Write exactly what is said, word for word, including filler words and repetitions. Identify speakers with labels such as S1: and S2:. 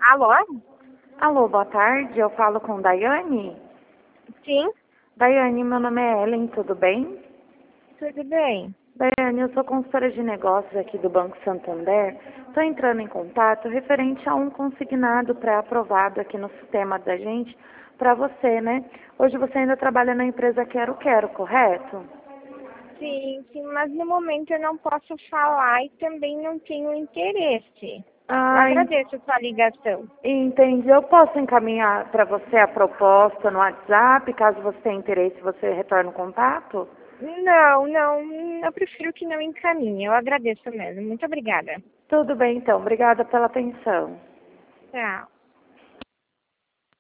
S1: Alô?
S2: Alô, boa tarde. Eu falo com Daiane.
S1: Sim,
S2: Daiane, meu nome é Ellen, tudo bem?
S1: tudo bem.
S2: Daiane, eu sou consultora de negócios aqui do Banco Santander. Estou entrando em contato referente a um consignado pré-aprovado aqui no sistema da gente para você, né? Hoje você ainda trabalha na empresa Quero Quero, correto?
S1: Sim, sim, mas no momento eu não posso falar e também não tenho interesse. Eu
S2: Ah, en-
S1: agradeço a sua ligação.
S2: entendi. Eu posso encaminhar para você a proposta no WhatsApp, caso você tenha interesse, você retorne o contato?
S1: Não, não, eu prefiro que não encaminhe. Eu agradeço mesmo. Muito obrigada.
S2: Tudo bem, então. Obrigada pela atenção.
S1: Tchau.